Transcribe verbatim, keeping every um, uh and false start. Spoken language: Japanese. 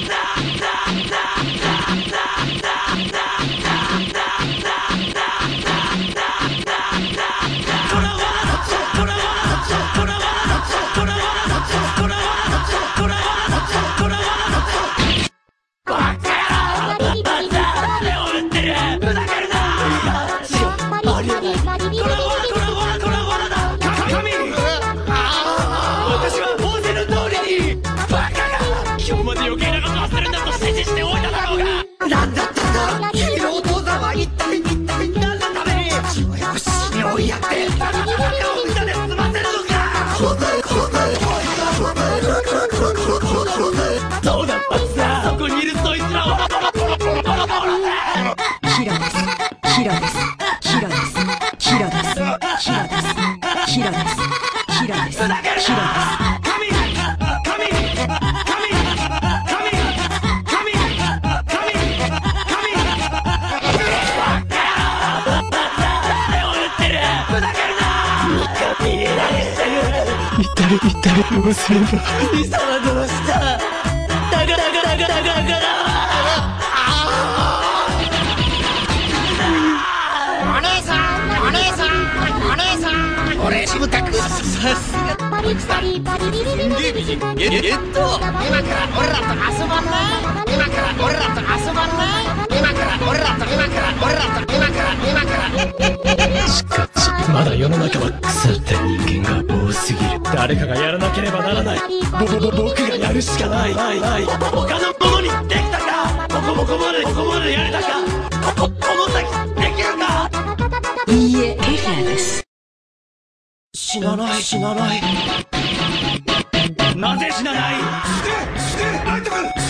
なんだったんだ。君のお父さんは一体一体何のために父親を死に追いやってバカバカをみんなで済ませるのか。そうだったんだ。そこにいるそいつらをヒロです。ヒロです。ヒロです。ヒロです。ヒロです。ヒロです。ヒロです。ヒロです。 一体一体どうすれば。 貴様どうした。だからだからだからだからお姉さんお姉さんお姉さん俺しぶたくさすがパリパリパリリリリリリリえっと今から俺らと遊ばんない。今から俺らと遊ばんない。今から俺らと今から俺らと今から今からしかしまだ世の中は腐った人間が多すぎる。誰かがやらなければならない。ぼぼぼ僕がやるしかない。ないない他のものにできたか。ここもこまでここまでやれたか。こここの先できるか。 いいえ、ケフェです。 死なない死なない。なぜ死なない。捨て捨てライト君。